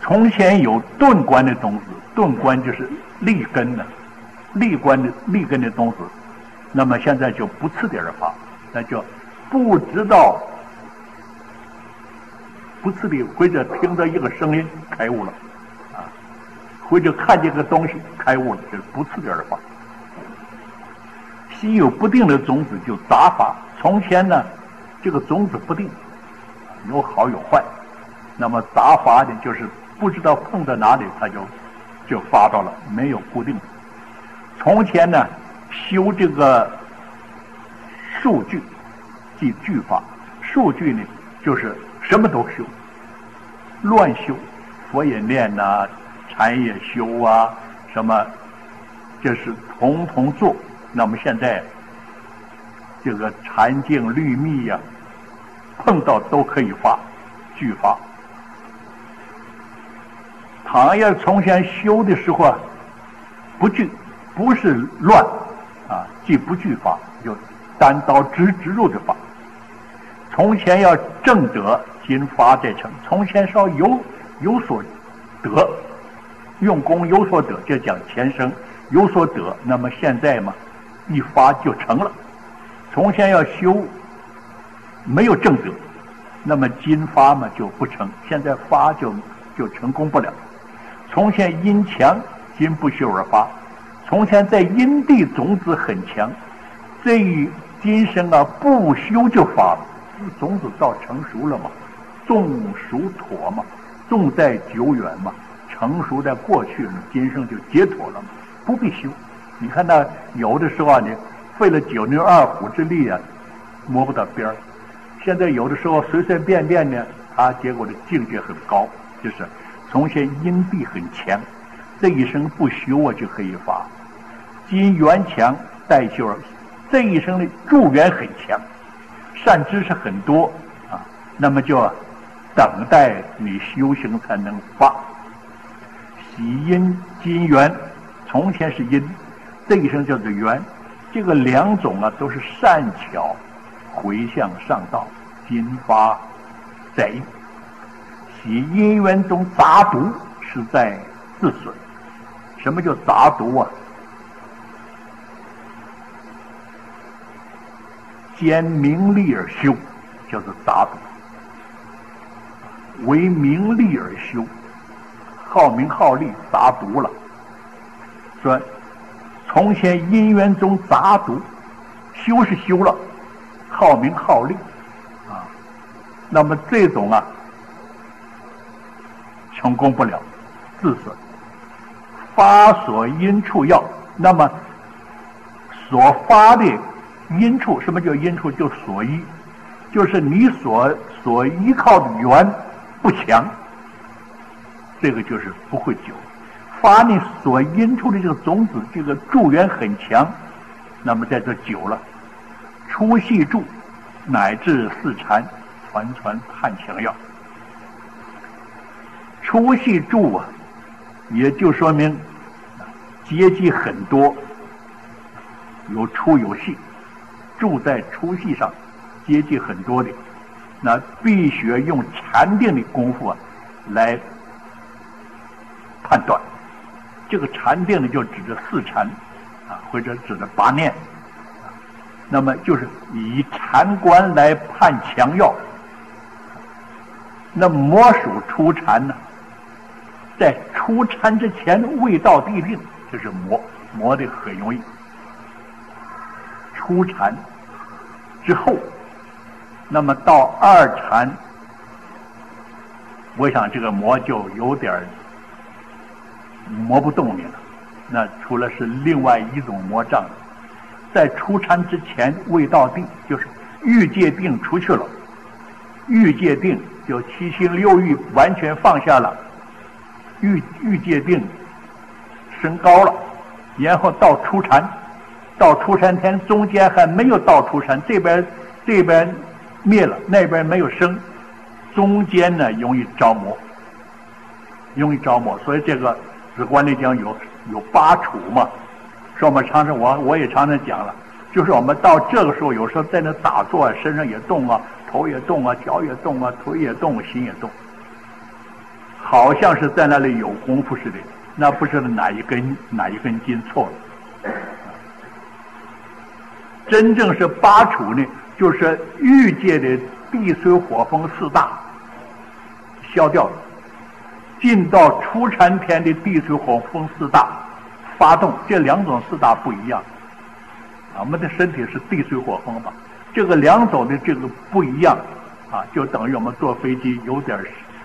从前有钝观的种子，钝观就是立根的，立根的种子，那么现在就不次第而发，那就不知道不次第，或者听到一个声音开悟了啊，或者看见个东西开悟了，就是不次第而发。稀有不定的种子就杂发，从前呢这个种子不定，有好有坏，那么杂发的就是不知道碰到哪里它就发到了，没有固定的。从前呢修这个数据即句法，数据呢就是什么都修，乱修，佛也念呐，禅也修啊，什么就是统统做。那么现在这个禅净律密呀，碰到都可以发句发。倘要从前修的时候啊，不句，不是乱啊，即不句发，就单刀直入的发。从前要正得，今发再成。从前稍有所得，用功有所得，就讲前生有所得。那么现在嘛，一发就成了。从前要修，没有正得，那么今发嘛就不成，现在发就成功不了。从前因强，今不修而发。从前在因地种子很强，这一今生啊不修就发了，种子到成熟了嘛，种熟妥嘛，种在久远嘛，成熟在过去了，今生就解脱了嘛，不必修。你看那有的时候啊，你费了九牛二虎之力啊，摸不到边儿。现在有的时候随随便便呢，他结果的境界很高，就是从前因地很强，这一生不修啊就可以发。今缘强待修，这一生的助缘很强，善知识很多啊，那么就等待你修行才能发。喜因今缘，从前是因，这一生叫做缘。这个两种啊都是善巧回向上道，今发在因。喜因缘中杂毒是在自损。什么叫杂毒啊？兼名利而修，叫做杂毒。为名利而修，好名好利，杂毒了。说从前因缘中杂毒，修是修了，好名好利啊，那么这种啊成功不了，自损。发所因处要，那么所发的因处，什么叫因处？就所依，就是你所依靠的缘不强，这个就是不会久。发你所因处的这个种子，这个助缘很强，那么在这久了，初系助乃至四禅，传探强要。初系助啊，也就说明阶级很多，有粗有细，住在粗细上，阶级很多的，那必须用禅定的功夫啊来判断。这个禅定呢，就指着四禅啊，或者指着八念，那么就是以禅观来判强要。那魔属出禅呢，在出禅之前未到地定，就是磨的很容易。出禅之后，那么到二禅，我想这个磨就有点磨不动你了，那除了是另外一种魔障。在出禅之前未到定，就是欲界定出去了，欲界定就七情六欲完全放下了，欲界定升高了，然后到出禅，到出禅天中间还没有到出禅，这边灭了，那边没有升，中间呢容易着魔，所以这个止观里讲有八处嘛，说我们常常我也常常讲了，就是我们到这个时候，有时候在那打坐啊，身上也动啊，头也动啊，脚也动啊，腿也动，心也动， 好像是在那里有功夫似的，那不知道哪一根筋错了。真正是拔除呢，就是欲界的地水火风四大消掉了，进到初禅天的地水火风四大发动，这两种四大不一样。我们的身体是地水火风吧，这个两种的这个不一样啊，就等于我们坐飞机有点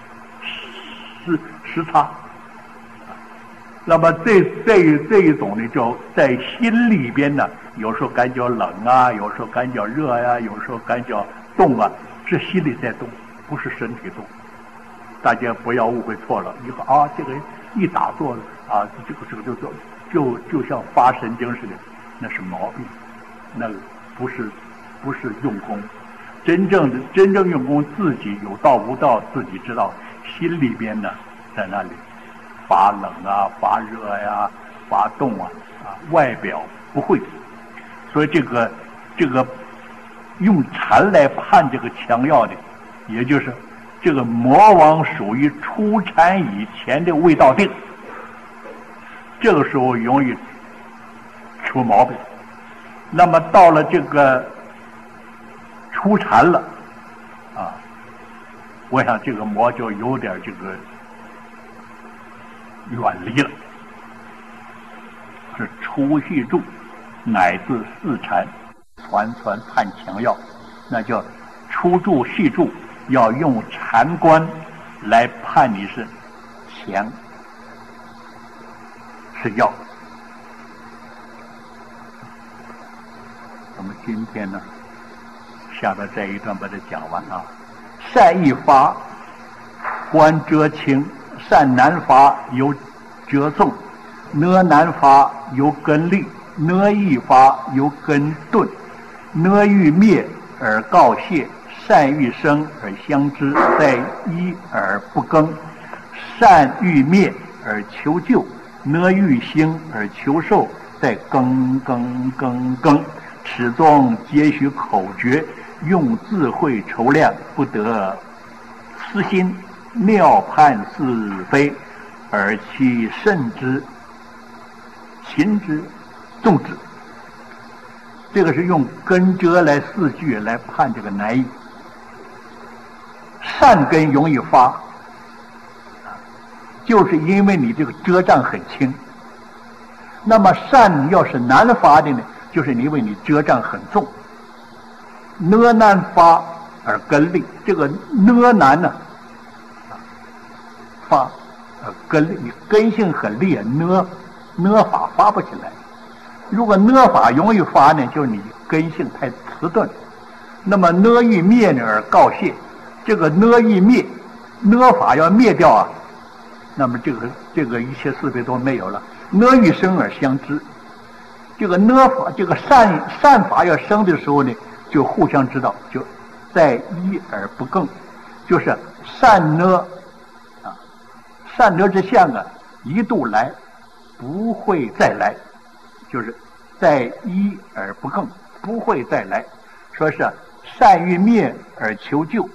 时差。那么这一种呢，就在心里边呢，有时候感觉冷啊，有时候感觉热呀，有时候感觉动啊，是心里在动，不是身体动。大家不要误会错了，以后啊，这个一打坐啊，这个就像发神经似的，那是毛病，那个不是用功。真正用功，自己有道无道，自己知道，心里边呢，在那里发冷啊，发热呀，发动啊，外表不会。所以这个用禅来判这个强要的，也就是这个魔王属于初禅以前的未到定，这个时候容易出毛病。那么到了这个初禅了啊，我想这个魔就有点这个远离了。是初细住乃至四禅传判强要，那叫初住细住，要用禅观来判你是强是要。我们今天呢，下边这一段把它讲完啊。善易发观遮清，善难发由折纵，呢难发由根立，呢易发由根顿，呢欲灭而告谢，善欲生而相知，在一而不更，善欲灭而求救，呢欲兴而求受，在更。始终皆许口诀，用智慧筹量，不得私心，妙判是非，而其慎之、勤之、重之。这个是用根遮来四句来判这个难易。善根容易发，就是因为你这个遮障很轻。那么善要是难发的呢，就是因为你遮障很重。呢难发而根立，这个呢难呢发根立，你根性很厉害，呢法发不起来。如果呢法容易发呢，就是你根性太迟钝。那么呢欲灭呢而告谢，这个呢欲灭，呢法要灭掉啊，那么这个一切是非都没有了。呢欲生而相知，这个呢法，这个善法要生的时候呢，就互相知道，就在一而不更，就是善呢之相啊，一度来不会再来，就是在一而不更，不会再来。说是善欲灭而求救，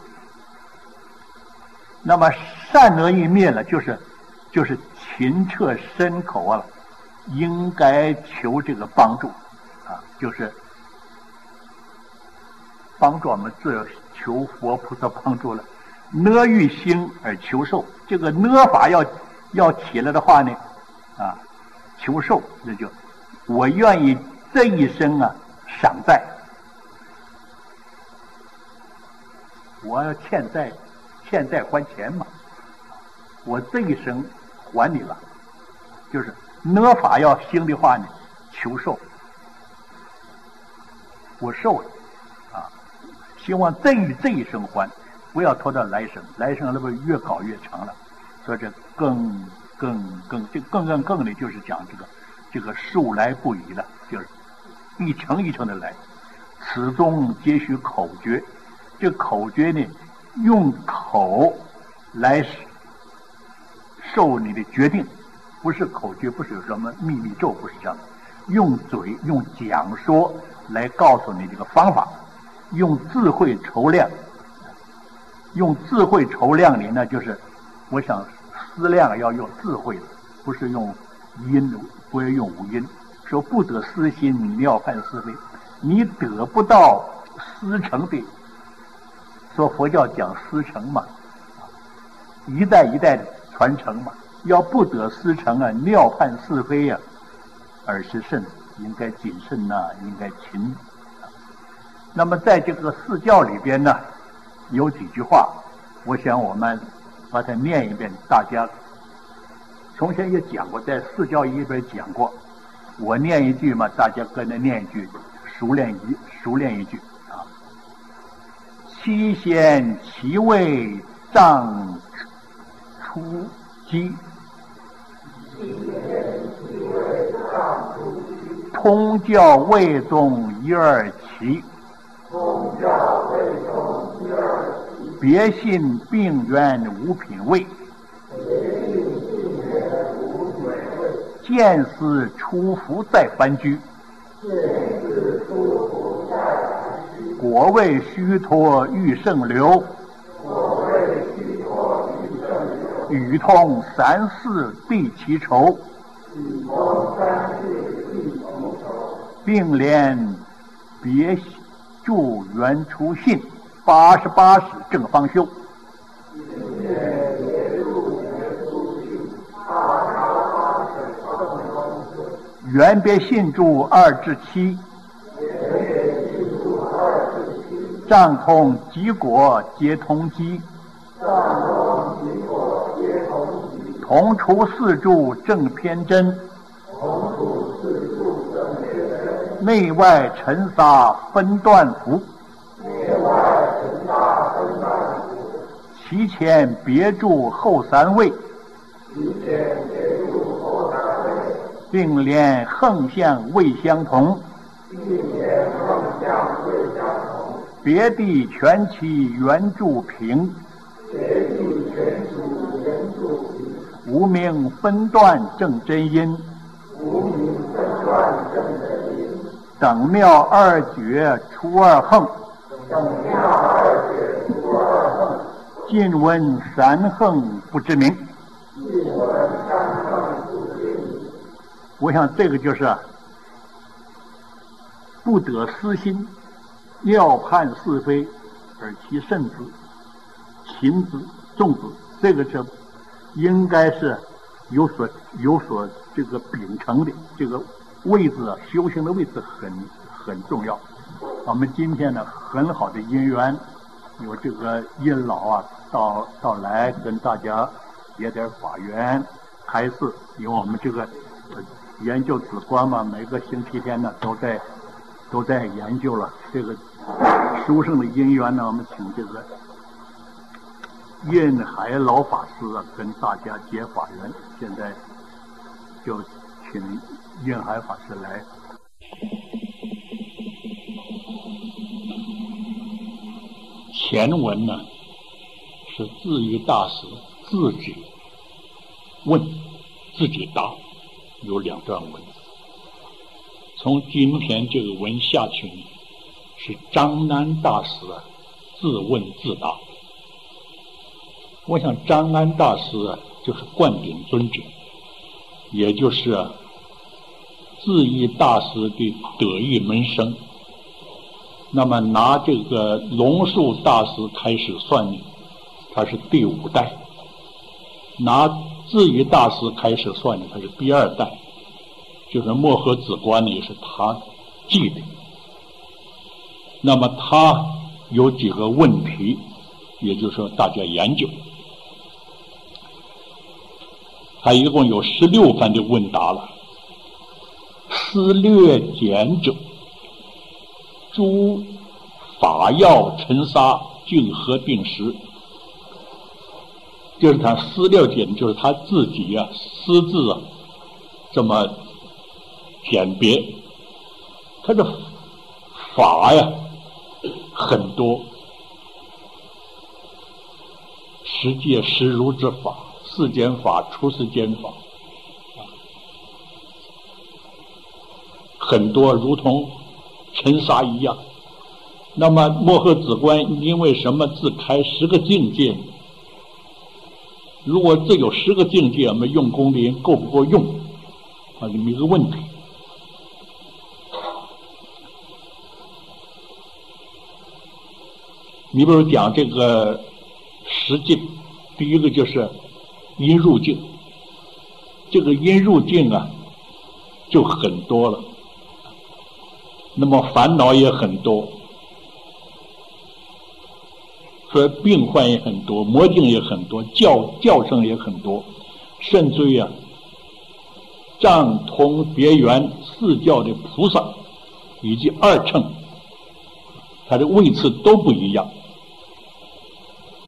那么善呢欲灭了，就是勤彻身口啊，应该求这个帮助啊，就是帮助我们自求佛菩萨帮助了。呢欲兴而求受，这个呢法要起来的话呢，求受，那就我愿意这一生啊赏债，我要欠债还钱嘛，我这一生还你了，就是呢法要兴的话呢，求受，我受了希望这一生还，不要拖到来生，来生那么越搞越长了。所以这更的就是讲这个数来不已了，就是一层一层的来。此中皆许口诀，这口诀呢，用口来受你的决定，不是口诀，不是有什么秘密咒，不是这样的。用嘴用讲说来告诉你这个方法，用智慧筹量，用智慧筹量呢，那就是我想思量要用智慧的，不是用阴，不要用五阴。说不得私心，妙判是非，你得不到师承的。说佛教讲师承嘛，一代一代的传承嘛，要不得师承啊，妙判是非呀，而是慎，应该谨慎呐，应该勤。那么在这个四教里边呢，有几句话，我想我们把它念一遍，大家从前也讲过，在四教里边讲过。我念一句嘛，大家跟着念一句，熟练一句啊。七贤其位仗出击，通教未宗一二齐，别信病源无品位，见思出伏再凡居，果为虚脱欲胜流，语通三世避其愁，并联别住原初信，88使正方修。原别信住2至7，障通即果皆同机，同出四柱正偏真，内外尘沙分断伏，其前别住后三位，并联横向未相同，别地全其原著平，无名分断正真因，等妙二绝出二横，尽闻三横不知名。我想这个就是不得私心，要判是非，而其慎之、勤之、重之，这个是应该是有所这个秉承的，这个位置修行的位置很重要。我们今天呢，很好的因缘，有这个阴老啊到来跟大家结点法缘开示，有我们这个研究止观嘛，每个星期天呢都在研究了这个殊胜的因缘呢。我们请这个印海老法师啊跟大家结法缘，现在就请印海法师来。前文呢是智于大师自己问自己答，有2段文。从今天这个文下去呢，是张安大师自问自答。我想张安大师就是灌顶尊者，也就是智义大师的得意门生。那么拿这个龙树大师开始算呢，他是第5代；拿智义大师开始算呢，他是第2代。就是墨河子观呢，也是他记的。那么他有几个问题，也就是说大家研究。他一共有16番的问答了。思略简者，诸法要尘沙尽合并时，就是他思略简，就是他自己私自这么简别。他的法很多，十界实如之法，世间法、出世间法，很多如同尘沙一样。那么摩诃止观因为什么自开10个境界？ 如果这有10个境界，我们用功的人够不够用？啊，这么一个问题。你比如讲这个10境，第一个就是阴入境，这个阴入境啊，就很多了，那么烦恼也很多，所以病患也很多，魔境也很多，教声也很多，甚至于啊，藏通别圆4教的菩萨以及2乘，他的位次都不一样。